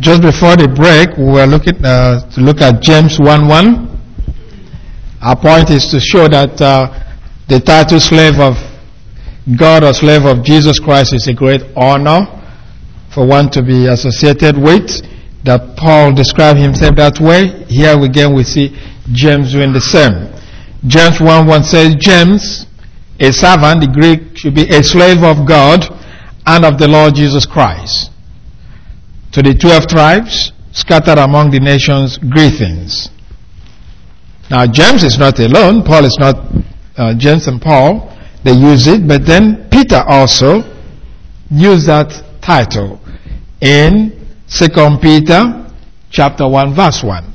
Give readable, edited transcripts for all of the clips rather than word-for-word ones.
Just before the break, we were looking to look at James 1:1. Our point is to show that the title slave of God or slave of Jesus Christ is a great honor for one to be associated with. That Paul described himself that way. Here again we see James doing the same. James 1:1 says, James, a servant, the Greek should be a slave of God and of the Lord Jesus Christ. To the 12 tribes scattered among the nations, greetings. Now James is not alone. Paul is not, James and Paul, they use it, but then Peter also used that title in 2 Peter chapter 1 verse 1.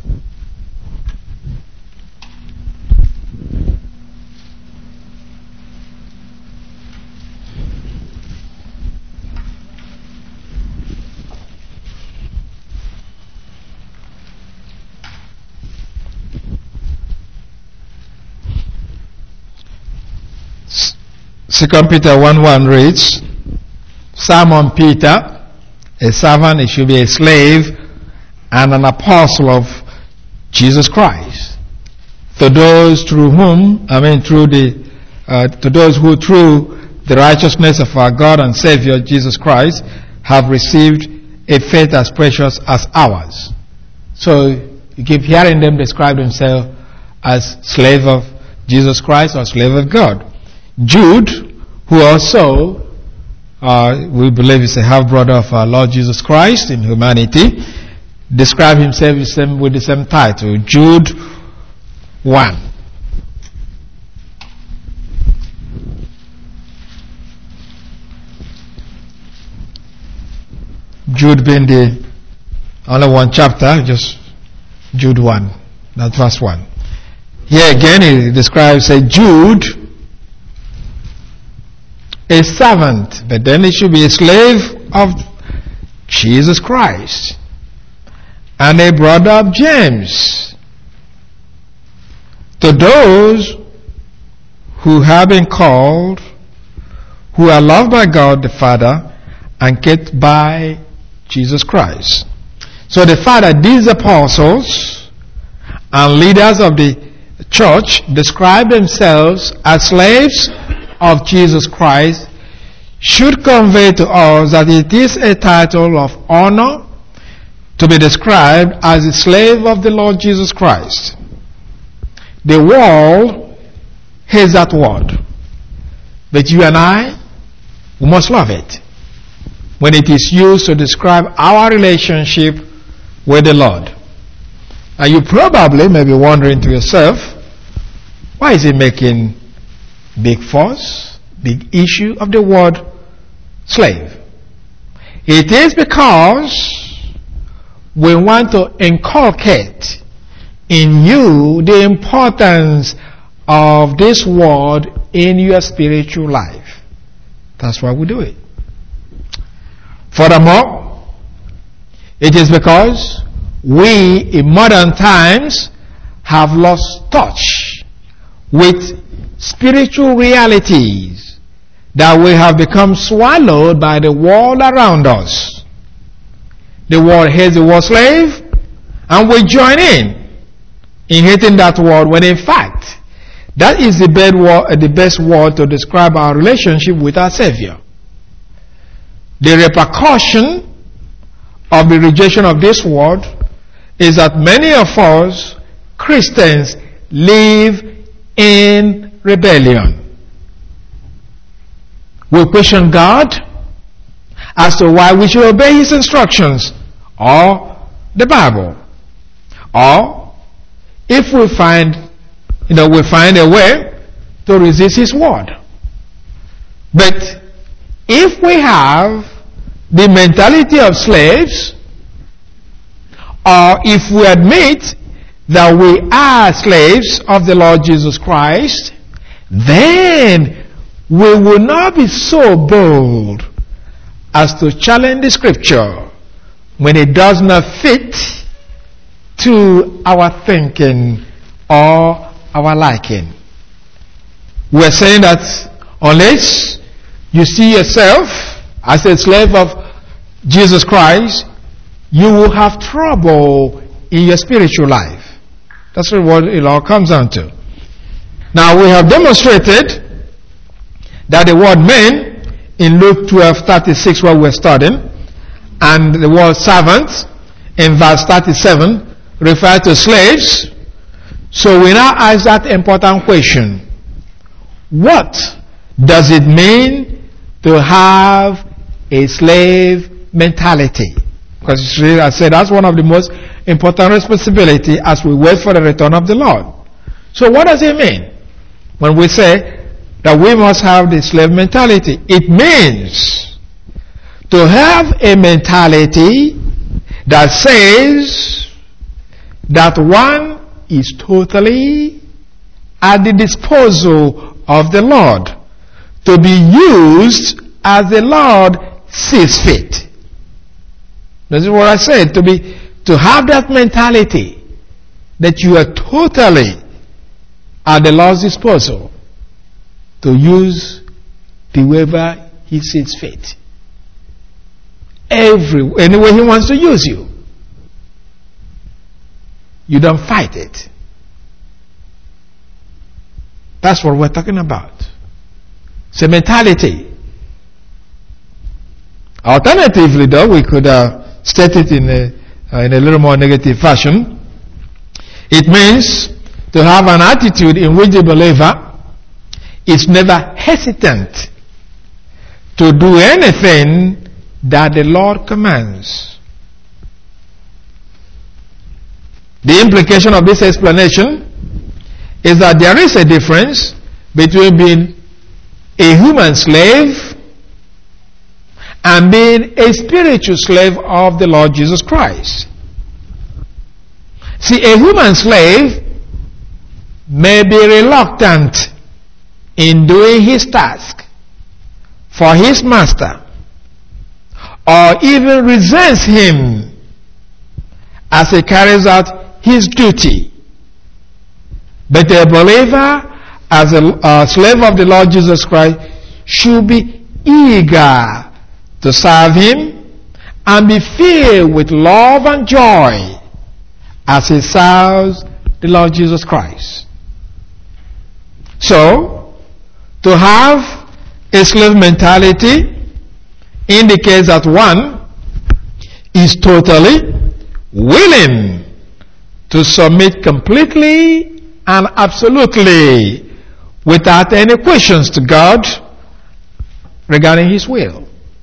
Second Peter 1:1 reads, Simon Peter, a servant, it should be a slave, and an apostle of Jesus Christ. To those through whom, to those who through the righteousness of our God and Savior Jesus Christ have received a faith as precious as ours. So you keep hearing them describe themselves as slave of Jesus Christ or slave of God. Jude, who also we believe is a half-brother of our Lord Jesus Christ in humanity, described himself with the same title, Jude 1. Jude being the only one chapter, just Jude 1, not verse 1. Here again he describes a Jude, a servant, but then he should be a slave of Jesus Christ, and a brother of James. To those who have been called, who are loved by God the Father, and kept by Jesus Christ. So the Father, these apostles and leaders of the church describe themselves as slaves of Jesus Christ, should convey to us that it is a title of honor to be described as a slave of the Lord Jesus Christ. The world hates that word, but you and I, we must love it when it is used to describe our relationship with the Lord. And you probably may be wondering to yourself, why is he making big fuss, big issue of the word slave? It is because we want to inculcate in you the importance of this word in your spiritual life. That's why we do it. Furthermore, it is because we in modern times have lost touch with spiritual realities, that we have become swallowed by the world around us. The world hates the word slave, and we join in hating that word, when in fact that is the best word to describe our relationship with our Savior. The repercussion of the rejection of this word is that many of us Christians live in rebellion. We question God as to why we should obey His instructions or the Bible. Or if we find a way to resist His word. But if we have the mentality of slaves, or if we admit that we are slaves of the Lord Jesus Christ, then we will not be so bold as to challenge the scripture when it does not fit to our thinking or our liking. We're saying that unless you see yourself as a slave of Jesus Christ, you will have trouble in your spiritual life. That's what it all comes down to. Now we have demonstrated that the word men in Luke 12:36, where we're studying, and the word servants in verse 37 refer to slaves. So we now ask that important question: what does it mean to have a slave mentality? Because I said that's one of the most important responsibility as we wait for the return of the Lord. So what does it mean when we say that we must have the slave mentality? It means to have a mentality that says that one is totally at the disposal of the Lord, to be used as the Lord sees fit. This is what I said, to have that mentality that you are totally at the Lord's disposal to use the way He sees fit. Any way He wants to use you. You don't fight it. That's what we're talking about. It's a mentality. Alternatively, though, we could state it in a little more negative fashion. It means to have an attitude in which the believer is never hesitant to do anything that the Lord commands. The implication of this explanation is that there is a difference between being a human slave and being a spiritual slave of the Lord Jesus Christ. See, a human slave may be reluctant in doing his task for his master, or even resents him as he carries out his duty. But a believer, as a slave of the Lord Jesus Christ, should be eager to serve Him and be filled with love and joy as he serves the Lord Jesus Christ. So, to have a slave mentality indicates that one is totally willing to submit completely and absolutely without any questions to God regarding His will.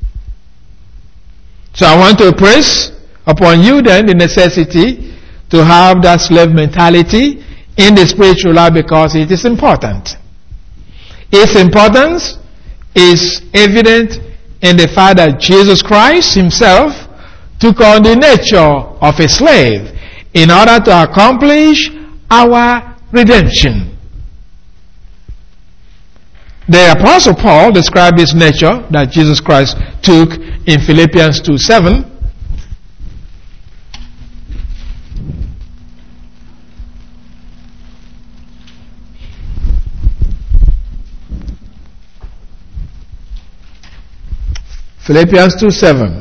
So I want to press upon you then the necessity to have that slave mentality in the spiritual life, because it is important. Its importance is evident in the fact that Jesus Christ Himself took on the nature of a slave in order to accomplish our redemption. The Apostle Paul described this nature that Jesus Christ took in Philippians 2:7. Philippians 2:7.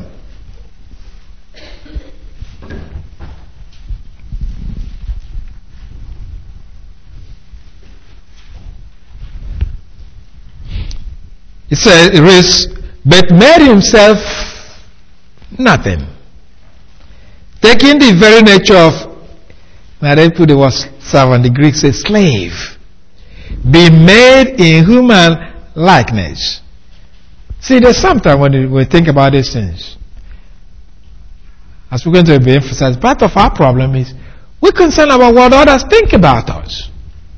It says, it reads, but made himself nothing, taking the very nature of, now they put the word servant, the Greek says slave, be made in human likeness. See, there's sometimes when we think about these things, as we're going to be emphasized, part of our problem is we're concerned about what others think about us.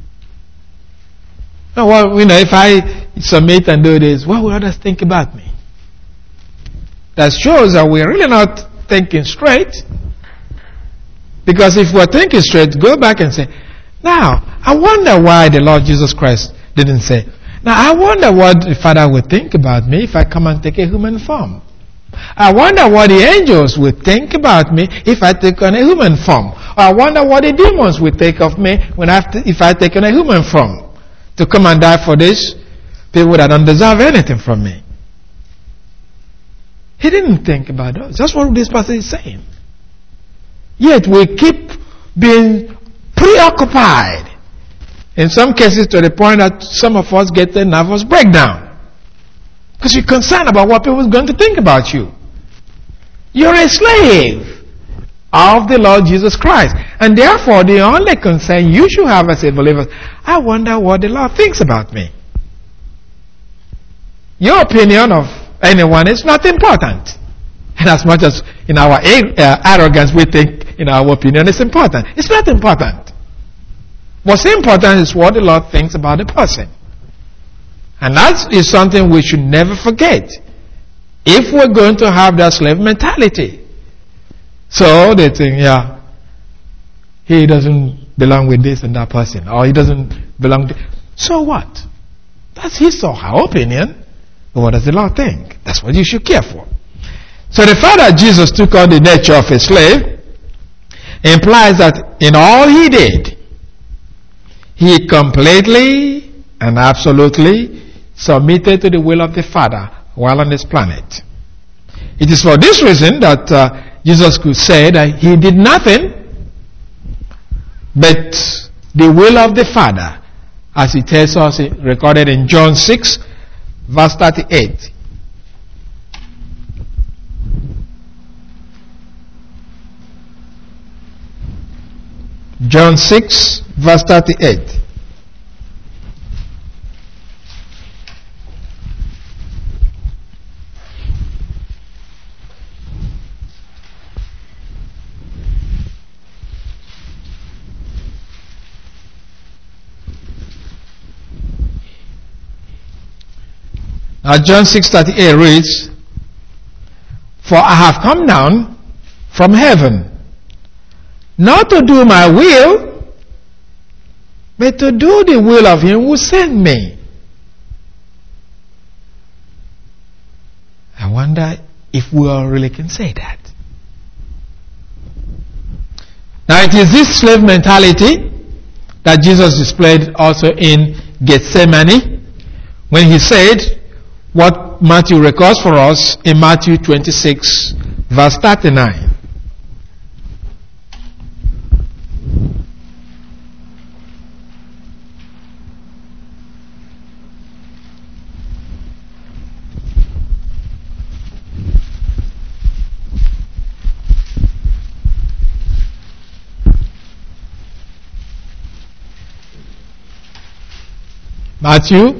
Now, well, if I submit and do this, what will others think about me? That shows that we're really not thinking straight. Because if we're thinking straight, go back and say, now, I wonder why the Lord Jesus Christ didn't say, now, I wonder what the Father would think about me if I come and take a human form. I wonder what the angels would think about me if I take on a human form. Or I wonder what the demons would think of me if I take on a human form. To come and die for this people that don't deserve anything from me. He didn't think about us. That's what this passage is saying. Yet we keep being preoccupied. In some cases to the point that some of us get a nervous breakdown. Because you're concerned about what people are going to think about you. You're a slave of the Lord Jesus Christ. And therefore, the only concern you should have as a believer, I wonder what the Lord thinks about me. Your opinion of anyone is not important. And as much as in our arrogance we think in our opinion is important, it's not important. What's important is what the Lord thinks about the person. And that is something we should never forget if we're going to have that slave mentality. So they think, yeah, he doesn't belong with this and that person, or he doesn't belong to... So what? That's his or her opinion. But what does the Lord think? That's what you should care for. So the fact that Jesus took on the nature of a slave implies that in all he did, he completely and absolutely submitted to the will of the Father while on this planet. It is for this reason that Jesus could say that he did nothing but the will of the Father, as he tells us, recorded in John 6, verse 38. John 6, verse 38. Now John 6:38 reads, "For I have come down from heaven, not to do my will, but to do the will of him who sent me." I wonder if we all really can say that. Now it is this slave mentality that Jesus displayed also in Gethsemane when he said what Matthew records for us in Matthew 26, verse 39. Matthew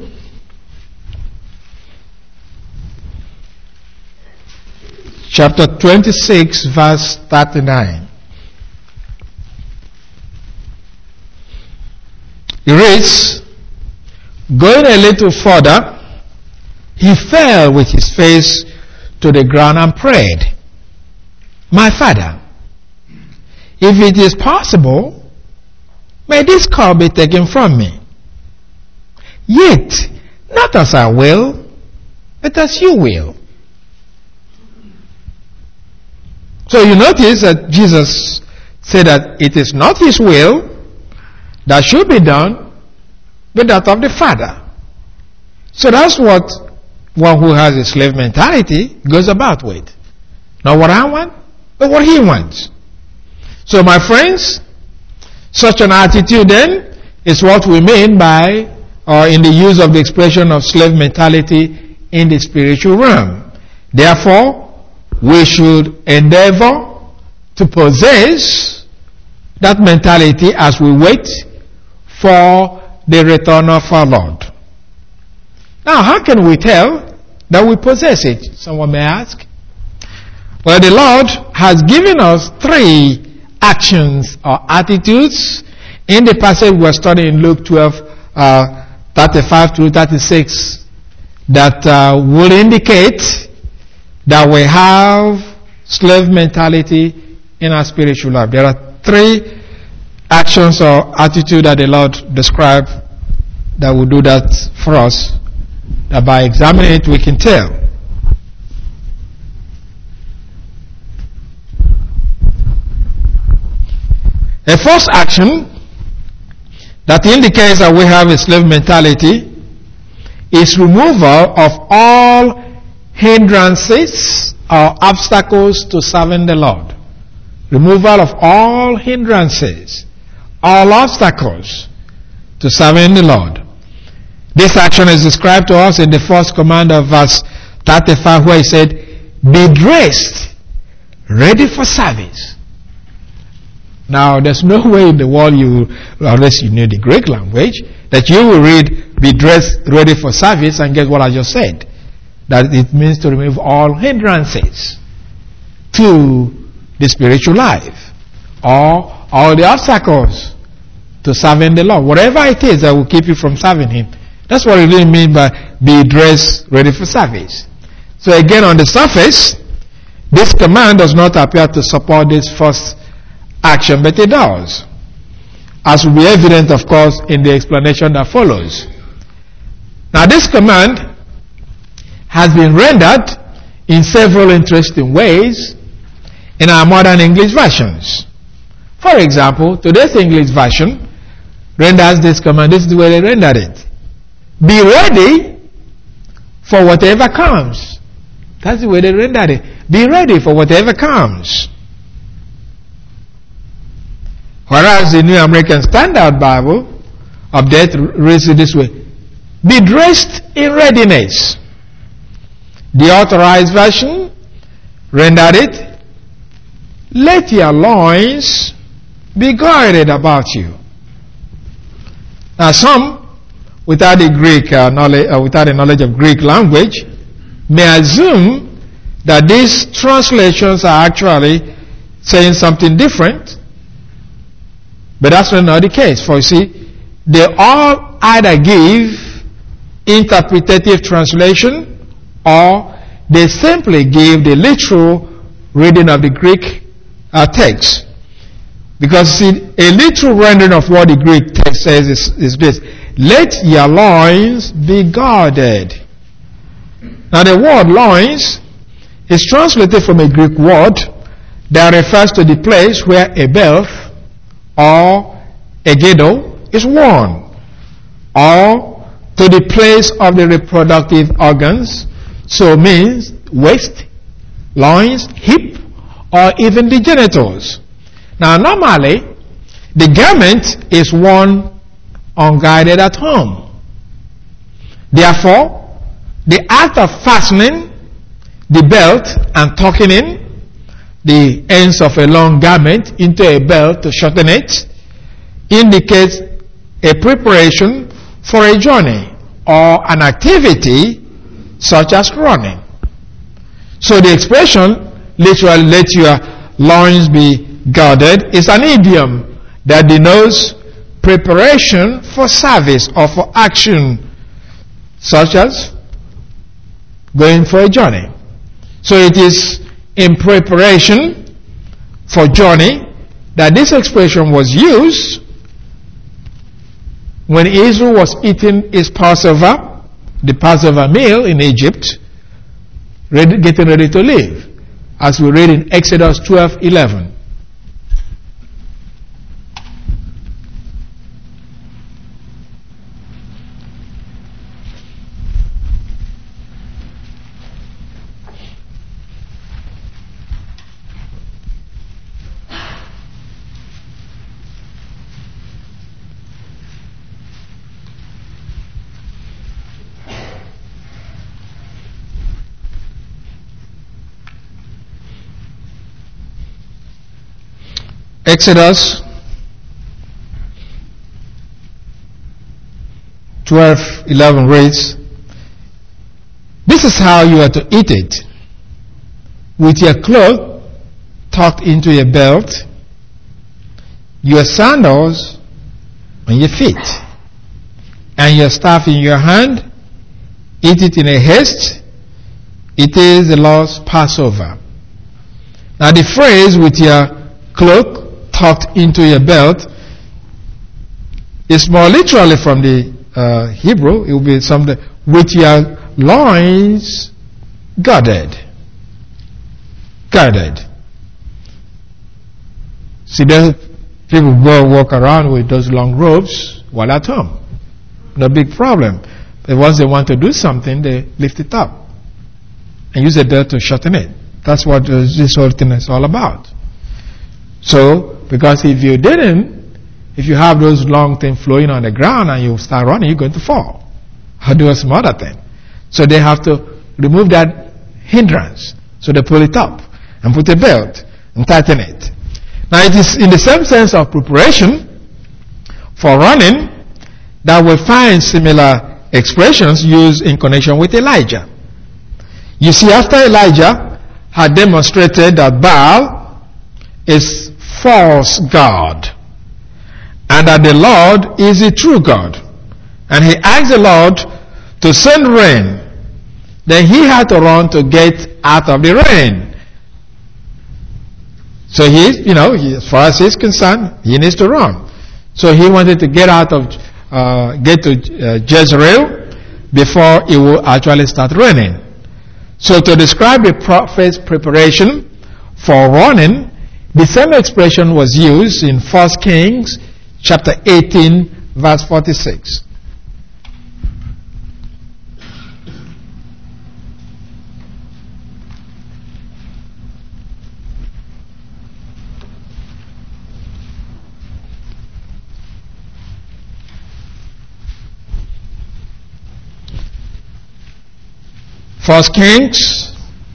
chapter 26, verse 39. It reads, "Going a little further, he fell with his face to the ground and prayed, 'My Father, if it is possible, may this cup be taken from me. Yet, not as I will, but as you will.'" So you notice that Jesus said that it is not his will that should be done, but that of the Father. So that's what one who has a slave mentality goes about with. Not what I want, but what he wants. So my friends, such an attitude then is what we mean by, or in the use of the expression of slave mentality in the spiritual realm. Therefore, we should endeavor to possess that mentality as we wait for the return of our Lord. Now, how can we tell that we possess it? Someone may ask. Well, the Lord has given us 3 actions or attitudes in the passage we're studying in Luke 12, 35 to 36 that will indicate that we have slave mentality in our spiritual life. There are 3 actions or attitude that the Lord described that will do that for us. That by examining it we can tell. The first action that indicates that we have a slave mentality is removal of all hindrances or obstacles to serving the Lord. removal of all hindrances, all obstacles to serving the Lord. This action is described to us in the first command of verse 35, where he said, be dressed, ready for service. Now, there's no way in the world unless you know the Greek language, that you will read, be dressed, ready for service, and get what I just said. That it means to remove all hindrances to the spiritual life, or all the obstacles to serving the Lord. Whatever it is that will keep you from serving Him. That's what it really means by be dressed, ready for service. So again, on the surface, this command does not appear to support this first action, but it does. As will be evident, of course, in the explanation that follows. Now, this command has been rendered in several interesting ways in our modern English versions. For example, today's English version renders this command, this is the way they rendered it. Be ready for whatever comes. That's the way they rendered it. Be ready for whatever comes. Whereas the New American Standard Bible update reads it this way. Be dressed in readiness. The Authorized Version rendered it, let your loins be girded about you. Now some, without the Greek without the knowledge of Greek language, may assume that these translations are actually saying something different, but that's not the case. For you see, they all either give interpretative translation, or they simply give the literal reading of the Greek text. Because see, a literal rendering of what the Greek text says is this: let your loins be girded. Now the word loins is translated from a Greek word that refers to the place where a belt or a girdle is worn, or to the place of the reproductive organs. So it means waist, loins, hip, or even the genitals. Now normally, the garment is worn unguarded at home. Therefore, the act of fastening the belt and tucking in the ends of a long garment into a belt to shorten it indicates a preparation for a journey or an activity such as running. So the expression, literally, let your loins be girded, is an idiom that denotes preparation for service or for action, such as going for a journey. So it is in preparation for journey that this expression was used when Israel was eating his Passover, the Passover meal in Egypt, getting ready to leave, as we read in Exodus 12:11. Exodus 12:11 reads, this is how you are to eat it: with your cloak tucked into your belt, your sandals on your feet, and your staff in your hand. Eat it in a haste. It is the Lord's Passover. Now the phrase with your cloak tucked into your belt is more literally from the Hebrew. It will be something with your loins girded. Girded. See, there people go walk around with those long robes while at home. No big problem. But once they want to do something, they lift it up and use a belt to shorten it. That's what this whole thing is all about. So, because if you didn't, if you have those long things flowing on the ground and you start running, you're going to fall or do some other thing. So they have to remove that hindrance. So they pull it up and put a belt and tighten it. Now it is in the same sense of preparation for running that we find similar expressions used in connection with Elijah. You see, after Elijah had demonstrated that Baal is false God and that the Lord is the true God, and he asked the Lord to send rain, then he had to run to get out of the rain. So as far as he's concerned, he needs to run. So he wanted to get to Jezreel before it will actually start raining. So to describe the prophet's preparation for running, the same expression was used in 1 Kings chapter 18 verse 46. First Kings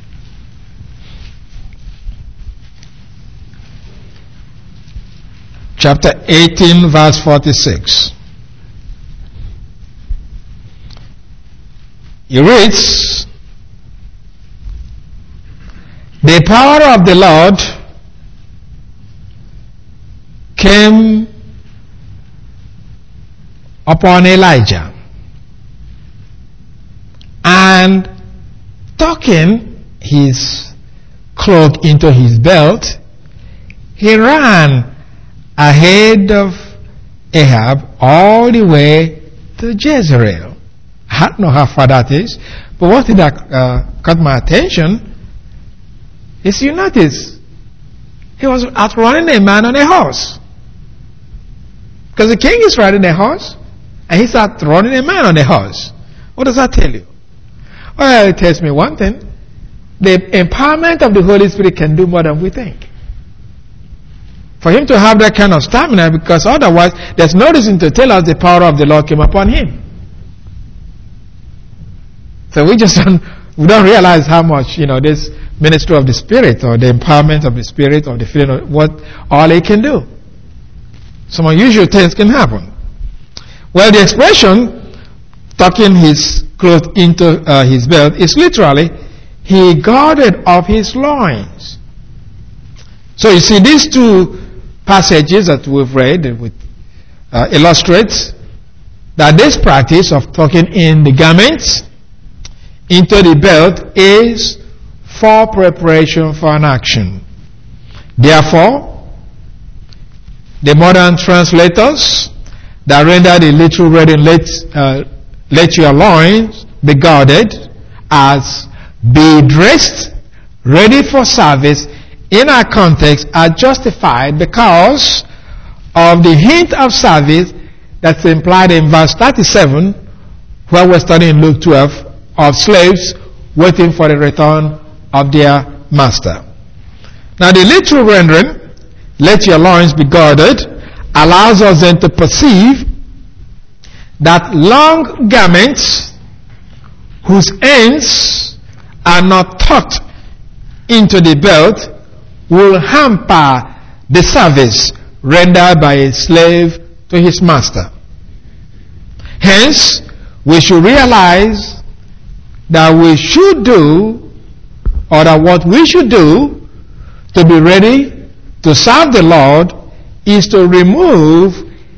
chapter 18 verse 46. He reads, "The power of the Lord came upon Elijah, and tucking his cloak into his belt, he ran ahead of Ahab all the way to Jezreel." I don't know how far that is, but what did that caught my attention is, you notice, he was outrunning a man on a horse. Because the king is riding a horse, and he's outrunning a man on a horse. What does that tell you? Well, it tells me one thing. The empowerment of the Holy Spirit can do more than we think. For him to have that kind of stamina, because otherwise there's no reason to tell us the power of the Lord came upon him. So we don't realize how much, this ministry of the Spirit or the empowerment of the Spirit or the feeling of what all it can do. Some unusual things can happen. Well, the expression tucking his cloth into his belt is literally, he girded up his loins. So you see, these two passages that we've read illustrates that this practice of tucking in the garments into the belt is for preparation for an action. Therefore, the modern translators that render the literal reading, let your loins be girded, as be dressed, ready for service, in our context are justified because of the hint of service that's implied in verse 37, where we're studying Luke 12, of slaves waiting for the return of their master. Now the literal rendering, let your loins be girded, allows us then to perceive that long garments whose ends are not tucked into the belt will hamper the service rendered by a slave to his master. Hence, we should realize that we should do, or that what we should do to be ready to serve the Lord is to remove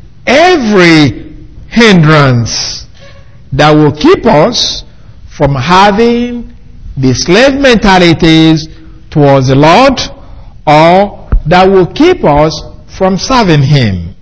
every hindrance that will keep us from having the slave mentalities towards the Lord, or that will keep us from serving Him.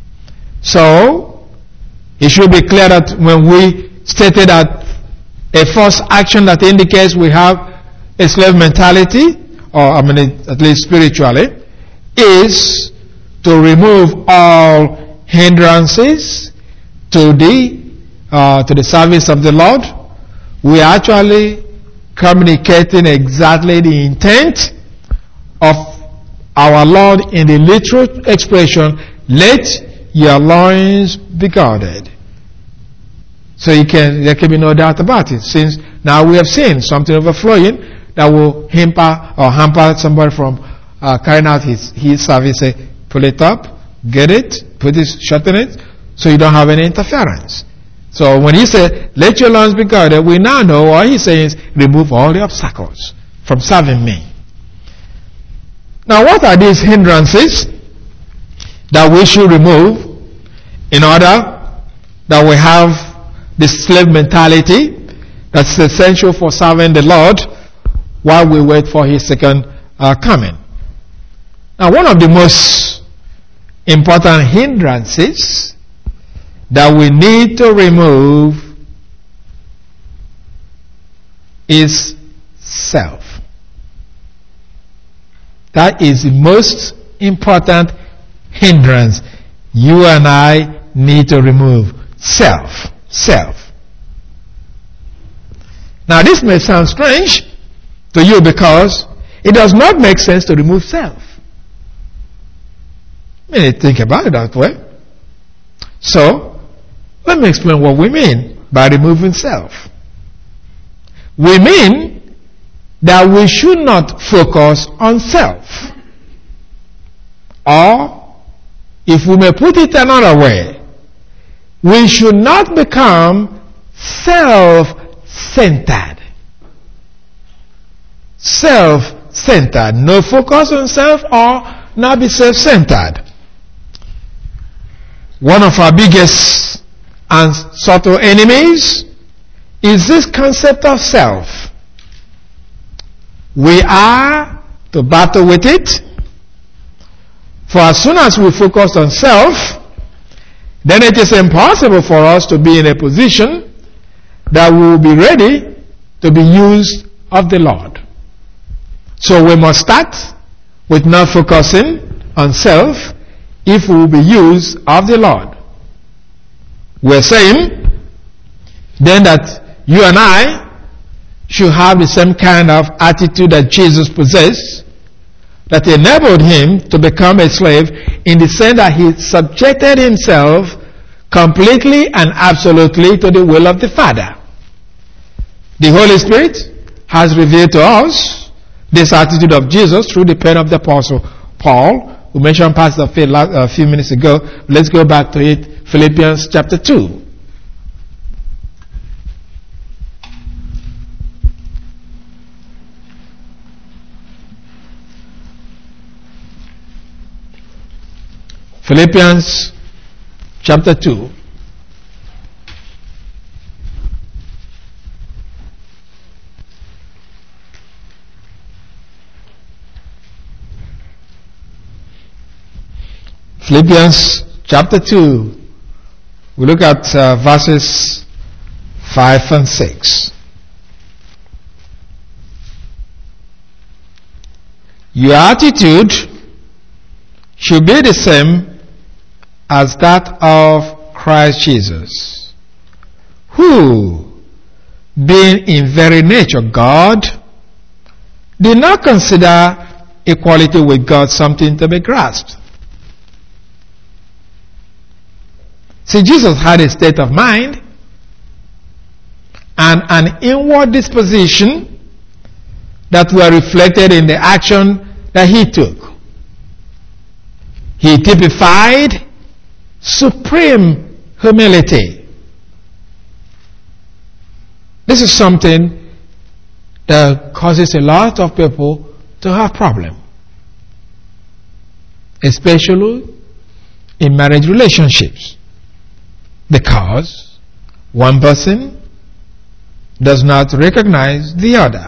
So, it should be clear that when we stated that a first action that indicates we have a slave mentality, or at least spiritually, is to remove all hindrances to the service of the Lord. We are actually communicating exactly the intent of our Lord in the literal expression, let your loins be girded. So there can be no doubt about it, since now we have seen something overflowing that will hamper somebody from carrying out his service. Say, pull it up, get it, shorten it, so you don't have any interference. So when he said, let your loins be girded, we now know what he's saying is, remove all the obstacles from serving me. Now, what are these hindrances that we should remove in order that we have this slave mentality that's essential for serving the Lord while we wait for his second coming? Now, one of the most important hindrances that we need to remove is self. That is the most important hindrance you and I need to remove. Self. Now, this may sound strange to you because it does not make sense to remove self. Think about it that way. So, let me explain what we mean by removing self. We mean that we should not focus on self. Or, if we may put it another way, we should not become self-centered. Self-centered. No focus on self or not be self-centered. One of our biggest and subtle enemies is this concept of self. We are to battle with it. For as soon as we focus on self, then it is impossible for us to be in a position that we will be ready to be used of the Lord. So we must start with not focusing on self if we will be used of the Lord. We're saying then that you and I should have the same kind of attitude that Jesus possessed, that enabled him to become a slave in the sense that he subjected himself completely and absolutely to the will of the Father. The Holy Spirit has revealed to us this attitude of Jesus through the pen of the Apostle Paul. We mentioned parts of it a few minutes ago. Let's go back to it. Philippians chapter 2. Philippians chapter 2. Philippians chapter 2. We look at verses 5 and 6. Your attitude should be the same as that of Christ Jesus, who, being in very nature God, did not consider equality with God something to be grasped. See, Jesus had a state of mind and an inward disposition that were reflected in the action that he took. He typified supreme humility. This is something that causes a lot of people to have problems, especially in marriage relationships, because one person does not recognize the other.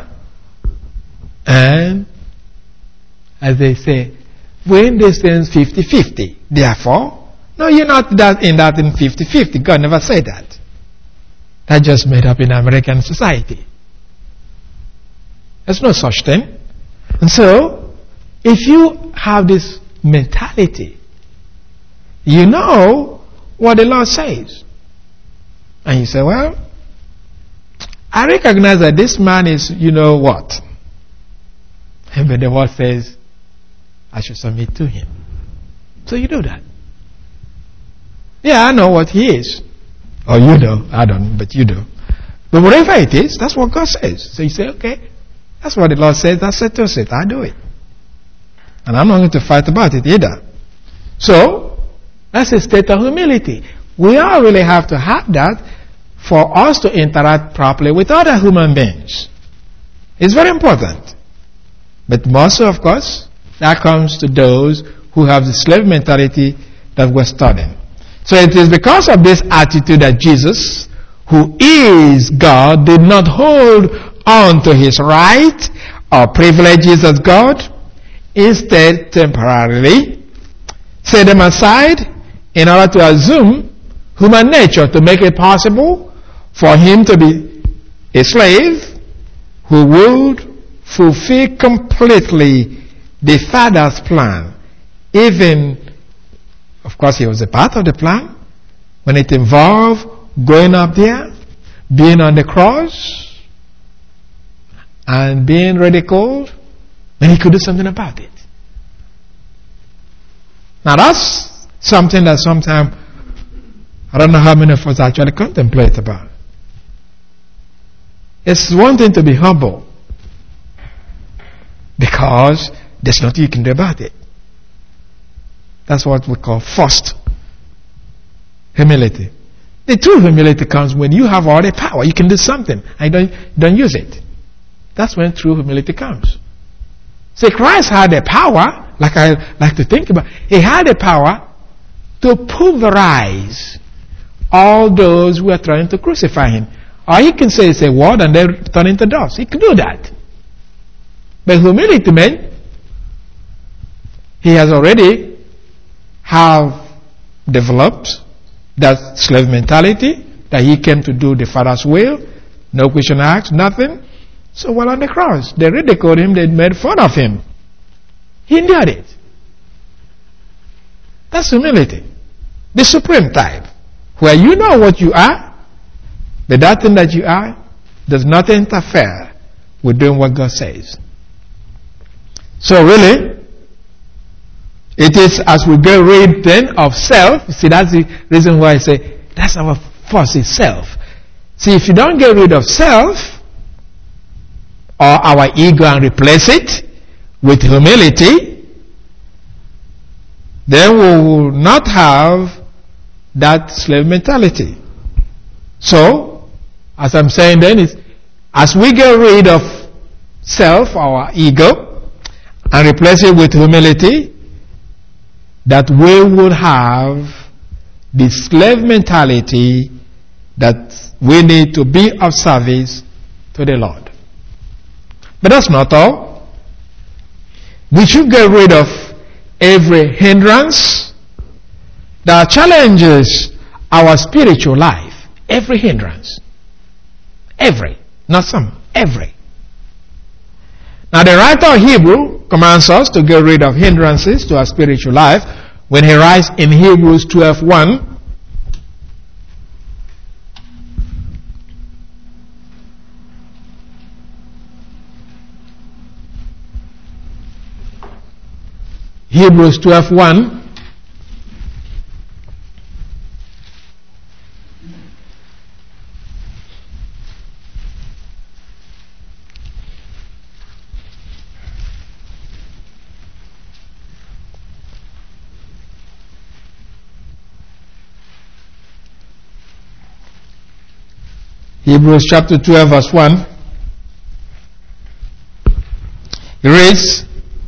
And as they say, when they stand 50-50, therefore, no, you're not in 50-50. God never said that. That just made up in American society. There's no such thing. And so, if you have this mentality, you know what the Lord says. And you say, well, I recognize that this man is, you know what? But the word says, I should submit to him. So you do that. Yeah, I know what he is. Or you know. I don't, but you do. But whatever it is, that's what God says. So you say, okay, that's what the Lord says. That's it to it. I do it. And I'm not going to fight about it either. So, that's a state of humility. We all really have to have that for us to interact properly with other human beings. It's very important. But mostly, of course, that comes to those who have the slave mentality that we're studying. So it is because of this attitude that Jesus, who is God, did not hold on to his right or privileges as God. Instead, temporarily, set them aside in order to assume human nature to make it possible for him to be a slave who would fulfill completely the Father's plan. Even, of course, he was a part of the plan when it involved going up there, being on the cross, and being ridiculed, and he could do something about it. Now that's something that sometimes I don't know how many of us actually contemplate about. It's one thing to be humble because there's nothing you can do about it. That's what we call forced humility. The true humility comes when you have all the power. You can do something and you don't use it. That's when true humility comes. See, Christ had the power, like I like to think about, he had the power to pulverize all those who are trying to crucify him. Or he can say it's a word and they turn into dust. He can do that. But humility meant he has already have developed that slave mentality, that he came to do the Father's will, no question asked, nothing. So while on the cross, they ridiculed him, they made fun of him. He endured it. That's humility. The supreme type, where you know what you are, but that thing that you are does not interfere with doing what God says. So really, it is as we get rid then of self. See, that's the reason why I say that's our first is self. See, if you don't get rid of self or our ego and replace it with humility, then we will not have that slave mentality. So, as I'm saying then, is as we get rid of self, our ego, and replace it with humility, that we will have the slave mentality that we need to be of service to the Lord. But that's not all. We should get rid of every hindrance that challenges our spiritual life. Every hindrance. Every. Not some. Every. Now the writer of Hebrew commands us to get rid of hindrances to our spiritual life when he writes in Hebrews 12:1, Hebrews 12:1, Hebrews chapter 12 verse 1. It reads,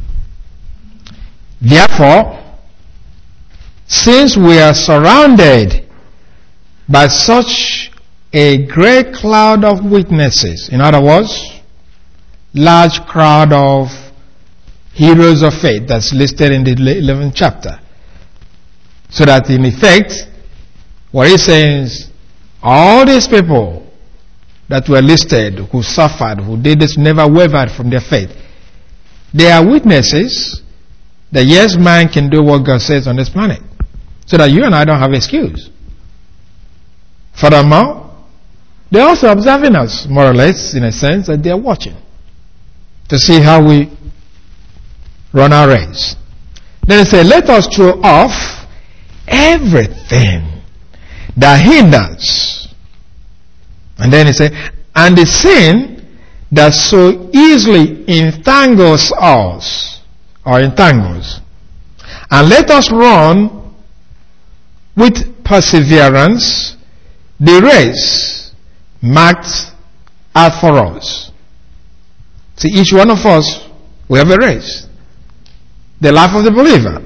therefore, since we are surrounded by such a great cloud of witnesses, in other words, large crowd of heroes of faith that's listed in the 11th chapter, so that in effect, what he's saying is, all these people that were listed, who suffered, who did this, never wavered from their faith. They are witnesses that yes, man can do what God says on this planet. So that you and I don't have excuse. Furthermore, they're also observing us, more or less, in a sense, that they're watching to see how we run our race. Then he said, let us throw off everything that hinders. And then he said, and the sin that so easily entangles us, or entangles. And let us run with perseverance the race marked out for us. See, each one of us, we have a race. The life of the believer.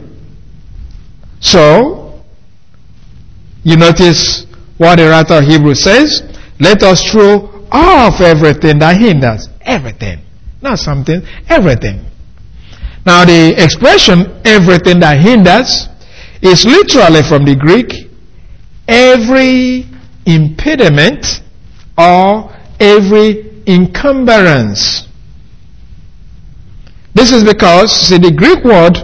So, you notice what the writer of Hebrews says, let us throw off everything that hinders. Everything. Not something, everything. Now the expression, everything that hinders, is literally from the Greek, every impediment or every encumbrance. This is because, see, the Greek word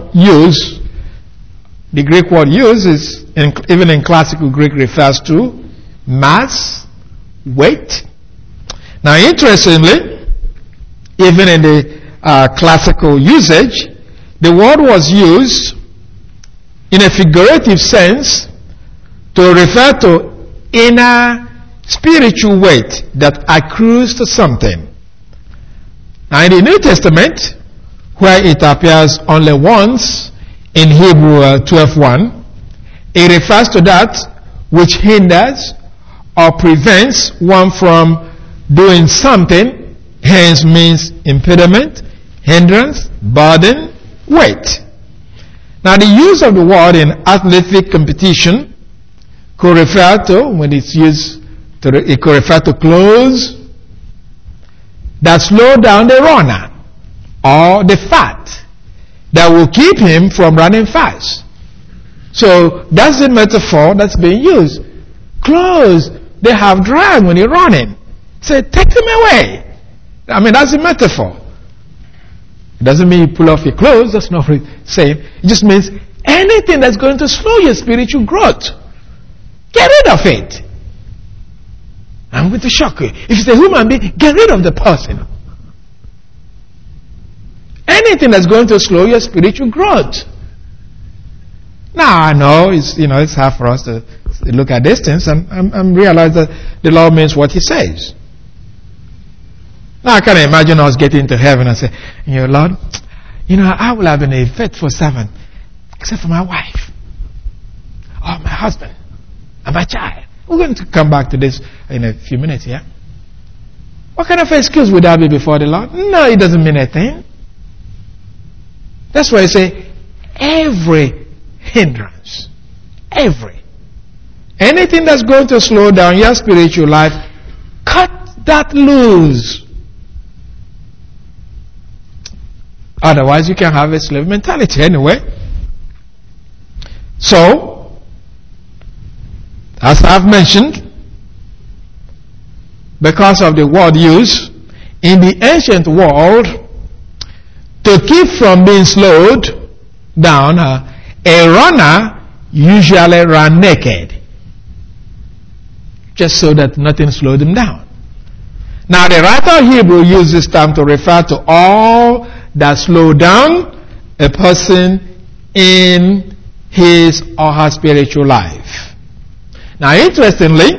used is, even in classical Greek, refers to mass, weight. Now, interestingly, even in the classical usage, the word was used in a figurative sense to refer to inner spiritual weight that accrues to something. Now, in the New Testament, where it appears only once in Hebrew 12:1, it refers to that which hinders or prevents one from doing something, hence means impediment, hindrance, burden, weight. Now the use of the word in athletic competition could refer to, when it's used, it could refer to clothes that slow down the runner, or the fat that will keep him from running fast. So that's the metaphor that's being used. Clothes, they have drag when you're running. Say, take them away. I mean, that's the metaphor. It doesn't mean you pull off your clothes. That's not what it's saying. It just means anything that's going to slow your spiritual growth. Get rid of it. I'm going to shock you. If it's a human being, get rid of the person. Anything that's going to slow your spiritual growth. Now I know it's hard for us to look at these things and realize that the Lord means what He says. Now I can't imagine us getting to heaven and say, Lord, I will have been a faithful servant except for my wife, or my husband, and my child. We're going to come back to this in a few minutes here. What kind of excuse would that be before the Lord? No, it doesn't mean a thing. That's why I say every hindrance, anything that's going to slow down your spiritual life, cut that loose. Otherwise you can have a slave mentality anyway. So, as I've mentioned, because of the word used, in the ancient world, to keep from being slowed down, a runner usually ran naked, just so that nothing slowed him down. Now the writer of Hebrew uses this term to refer to all that slow down a person in his or her spiritual life. Now interestingly,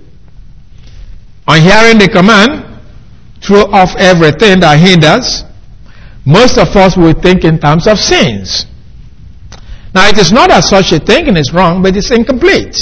on hearing the command, throw off everything that hinders, most of us will think in terms of sins. Now it is not that such a thinking is wrong, but it's incomplete.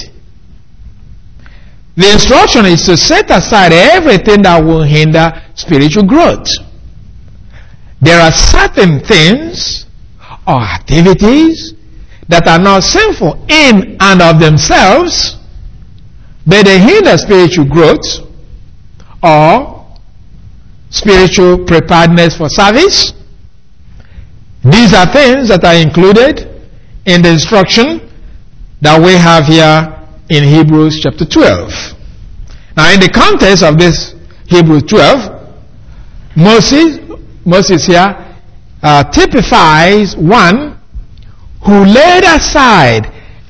The instruction is to set aside everything that will hinder spiritual growth. There are certain things or activities that are not sinful in and of themselves, but they hinder spiritual growth or spiritual preparedness for service. These are things that are included in the instruction that we have here in Hebrews chapter 12. Now in the context of this Hebrews 12, Moses here typifies one who laid aside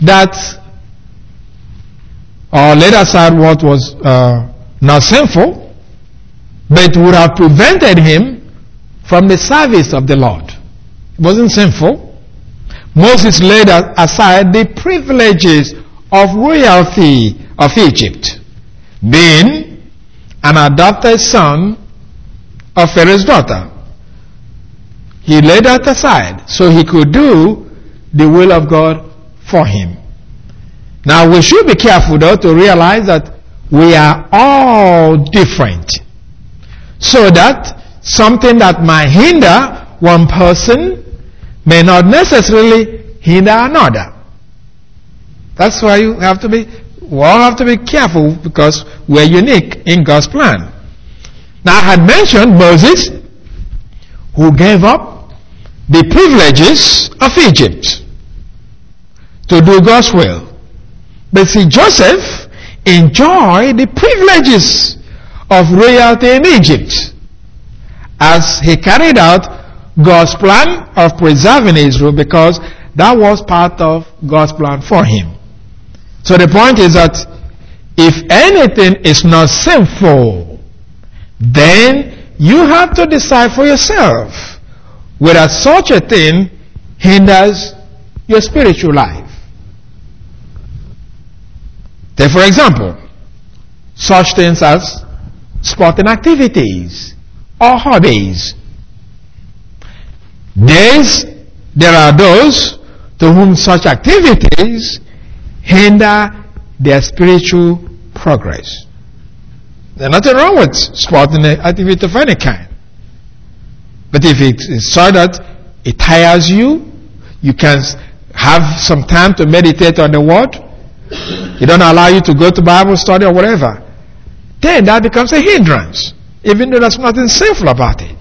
what was not sinful, but would have prevented him from the service of the Lord. It wasn't sinful, Moses laid aside the privileges of royalty of Egypt, being an adopted son of Pharaoh's daughter. He laid that aside so he could do the will of God for him. Now we should be careful though to realize that we are all different, so that something that might hinder one person may not necessarily hinder another. That's why we all have to be careful, because we're unique in God's plan. Now I had mentioned Moses, who gave up the privileges of Egypt to do God's will. But see, Joseph enjoyed the privileges of royalty in Egypt as he carried out God's plan of preserving Israel, because that was part of God's plan for him. So the point is that if anything is not sinful, then you have to decide for yourself whether such a thing hinders your spiritual life. Take for example, such things as sporting activities or hobbies. There are those to whom such activities hinder their spiritual progress. There's nothing wrong with sporting activity of any kind. But if it is so that it tires you, you can have some time to meditate on the Word, it don't allow you to go to Bible study or whatever, then that becomes a hindrance, even though there's nothing sinful about it.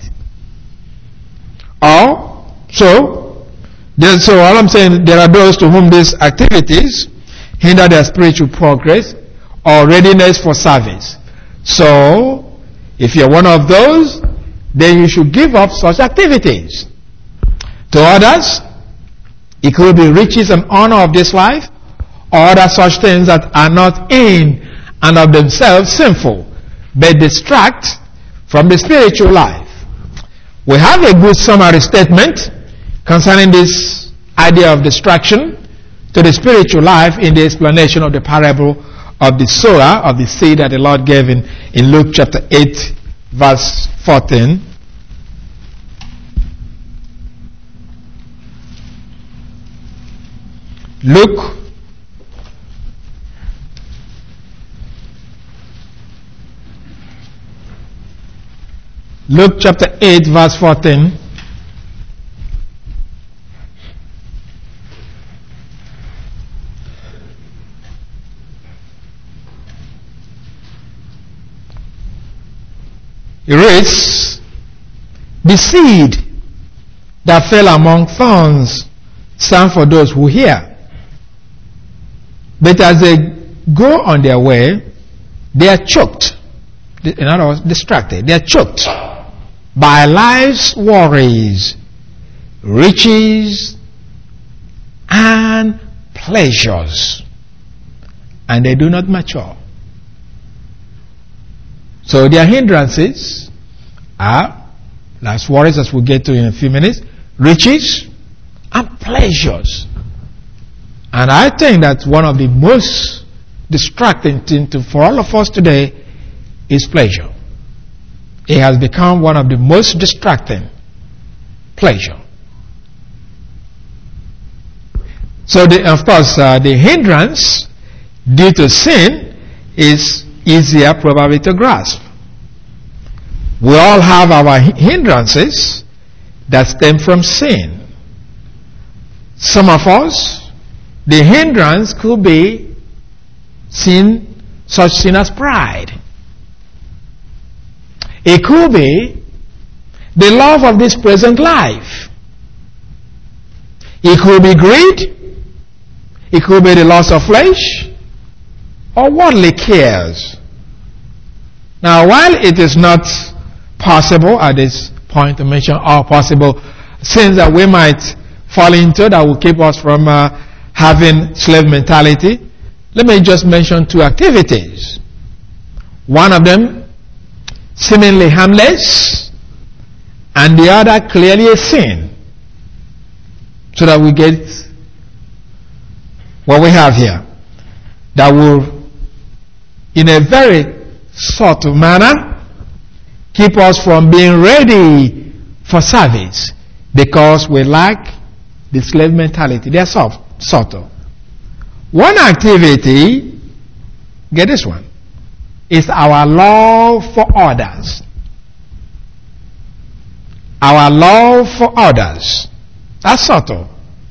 So all I'm saying, there are those to whom these activities hinder their spiritual progress or readiness for service. So, if you're one of those, then you should give up such activities. To others, it could be riches and honor of this life, or other such things that are not in and of themselves sinful, but distract from the spiritual life. We have a good summary statement concerning this idea of distraction to the spiritual life in the explanation of the parable of the sower, of the seed that the Lord gave in Luke chapter 8 verse 14. Luke chapter 8 verse 14. It reads, the seed that fell among thorns stand for those who hear. But as they go on their way, they are choked. In other words, distracted. They are choked by life's worries, riches, and pleasures. And they do not mature. So their hindrances are, last worries as we'll get to in a few minutes, riches and pleasures. And I think that one of the most distracting things for all of us today is pleasure. It has become one of the most distracting, pleasure. So of course the hindrance due to sin is easier probably to grasp. We all have our hindrances that stem from sin. Some of us, the hindrance could be such sin as pride. It could be the love of this present life. It could be greed. It could be the lust of flesh or worldly cares. Now, while it is not possible at this point to mention all possible sins that we might fall into that will keep us from having slave mentality, let me just mention two activities. One of them seemingly harmless, and the other clearly a sin, so that we get what we have here that will, in a very subtle manner, keep us from being ready for service because we lack the slave mentality. They're subtle. One activity, get this one, is our love for others. Our love for others. That's subtle.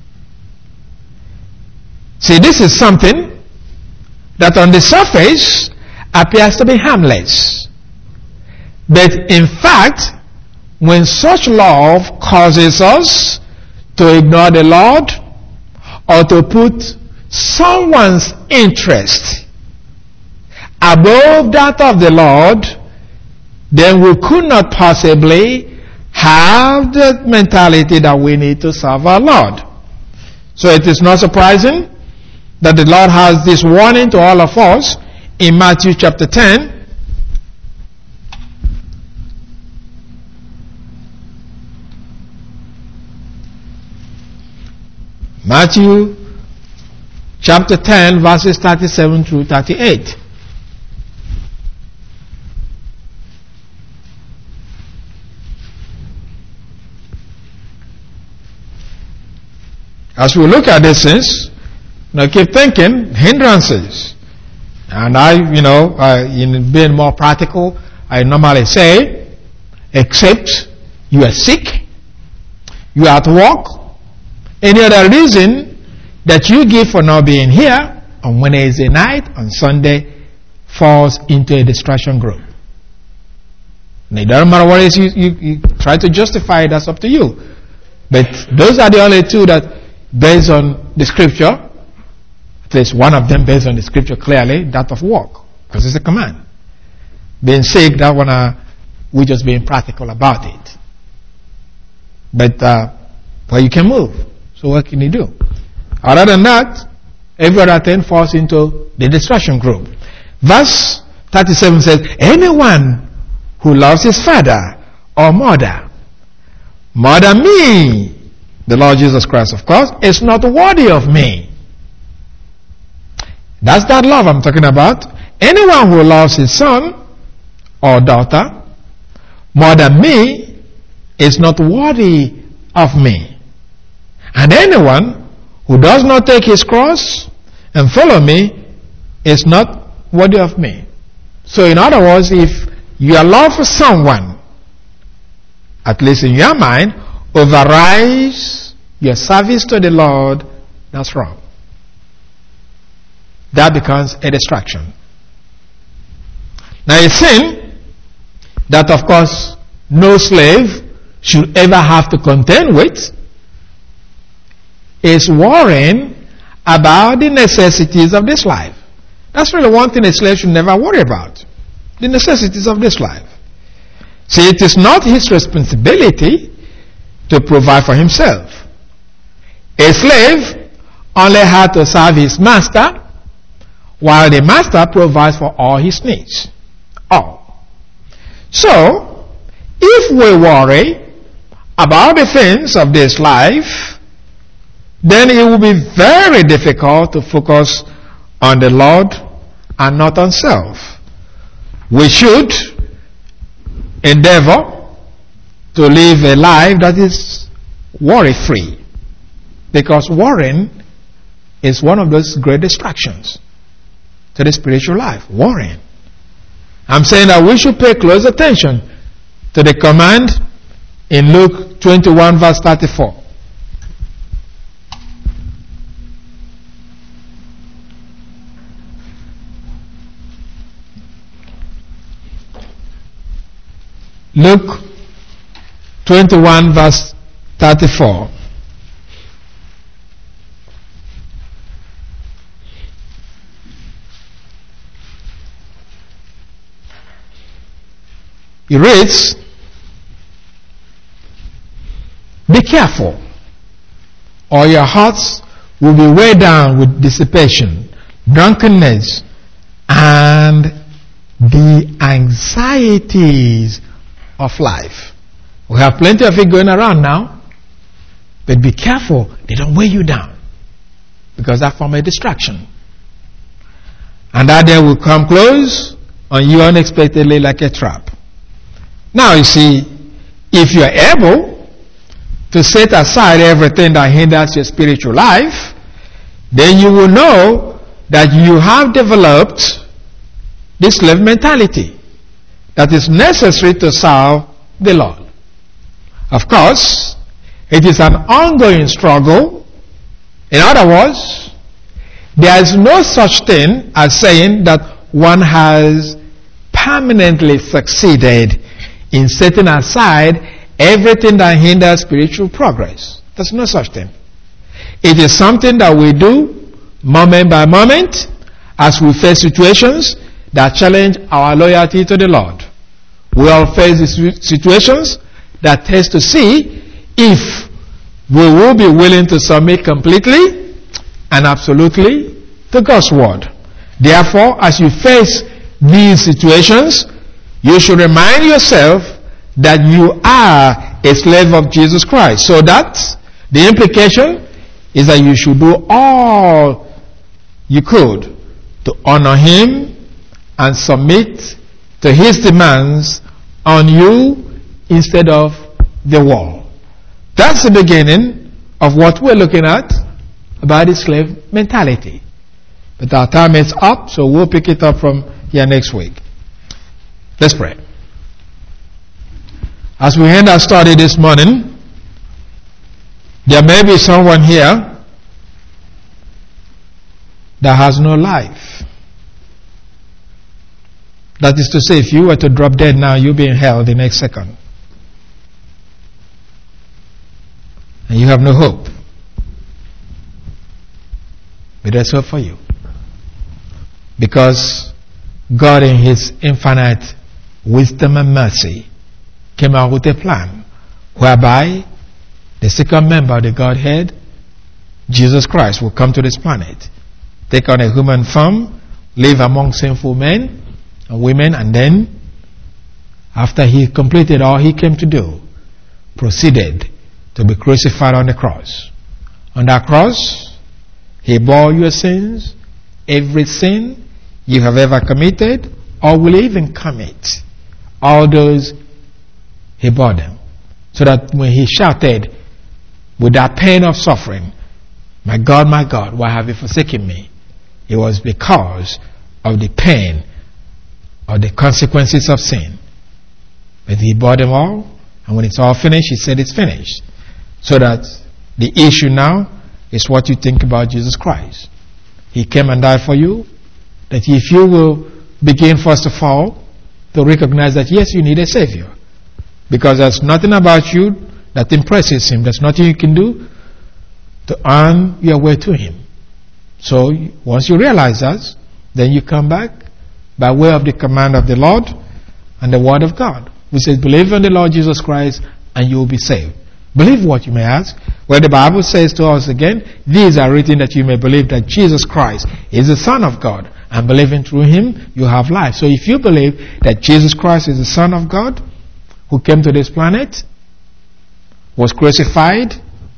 See, this is something that on the surface appears to be harmless. But in fact, when such love causes us to ignore the Lord or to put someone's interest above that of the Lord, then we could not possibly have the mentality that we need to serve our Lord. So it is not surprising that the Lord has this warning to all of us in Matthew chapter 10. Matthew chapter 10 verses 37 through 38. As we look at these things, now keep thinking hindrances. And in being more practical, I normally say, except you are sick, you are at work, any other reason that you give for not being here on Wednesday night, on Sunday, falls into a distraction group. And it doesn't matter what it is you try to justify it, that's up to you. But those are the only two that, based on the scripture, at least one of them based on the scripture clearly, that of work, because it's a command. Being sick, that one, we're just being practical about it. But, well, you can move. So what can you do? Other than that, every other thing falls into the distraction group. Verse 37 says, anyone who loves his father or mother more than me, the Lord Jesus Christ, of course, is not worthy of me. That's that love I'm talking about. Anyone who loves his son or daughter more than me is not worthy of me. And anyone who does not take his cross and follow me is not worthy of me. So in other words, if your love for someone, at least in your mind, overrides your service to the Lord, that's wrong. That becomes a distraction. Now a sin that of course no slave should ever have to contend with is worrying about the necessities of this life. That's really one thing a slave should never worry about. The necessities of this life. See, it is not his responsibility to provide for himself. A slave only had to serve his master, while the master provides for all his needs. All. So, if we worry about the things of this life, then it will be very difficult to focus on the Lord and not on self. We should endeavor to live a life that is worry-free, because worrying is one of those great distractions to the spiritual life. Worrying. I'm saying that we should pay close attention to the command in Luke 21 verse 34. Luke 21 verse 34. It reads, be careful, or your hearts will be weighed down with dissipation, drunkenness, and the anxieties of life. We have plenty of it going around now, but be careful, they don't weigh you down. because that form a distraction. And that day will come close on you unexpectedly like a trap. Now you see, if you are able to set aside everything that hinders your spiritual life, then you will know that you have developed this slave mentality that is necessary to serve the Lord. Of course, it is an ongoing struggle. In other words, there is no such thing as saying that one has permanently succeeded in setting aside everything that hinders spiritual progress. There's no such thing. It is something that we do moment by moment as we face situations that challenge our loyalty to the Lord. We all face these situations that test to see if we will be willing to submit completely and absolutely to God's word. Therefore, as you face these situations, you should remind yourself that you are a slave of Jesus Christ. So that the implication is that you should do all you could to honor Him and submit to His demands on you instead of the world. That's the beginning of what we're looking at about the slave mentality. But our time is up, so we'll pick it up from here next week. Let's pray. As we end our study this morning, there may be someone here that has no life. That is to say, if you were to drop dead now, you'll be in hell the next second. And you have no hope. But there's hope for you. Because God in His infinite wisdom and mercy came out with a plan whereby the second member of the Godhead, Jesus Christ, will come to this planet, take on a human form, live among sinful men and women, and then, after He completed all He came to do, proceeded to be crucified on the cross. On that cross, He bore your sins, every sin you have ever committed or will even commit. All those He bore them. So that when He shouted with that pain of suffering, my God, why have you forsaken me? It was because of the pain or the consequences of sin. But He bore them all, and when it's all finished, He said it's finished. So that the issue now is what you think about Jesus Christ. He came and died for you. That if you will begin first of all to recognize that yes, you need a Savior. Because there's nothing about you that impresses Him. There's nothing you can do to earn your way to Him. So once you realize that, then you come back by way of the command of the Lord and the Word of God, which says, believe in the Lord Jesus Christ and you will be saved. Believe what, you may ask? Well, the Bible says to us again, these are written that you may believe that Jesus Christ is the Son of God, and believing through Him you have life. So if you believe that Jesus Christ is the Son of God who came to this planet, was crucified,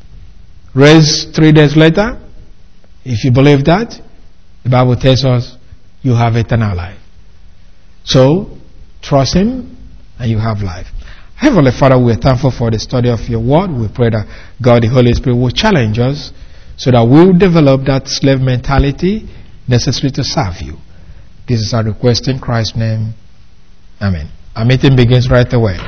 raised 3 days later, if you believe that, the Bible tells us you have eternal life. So trust Him and you have life. Heavenly Father, we are thankful for the study of your word. We pray that God, the Holy Spirit, will challenge us so that we will develop that slave mentality necessary to serve you. This is our request in Christ's name. Amen. Our meeting begins right away.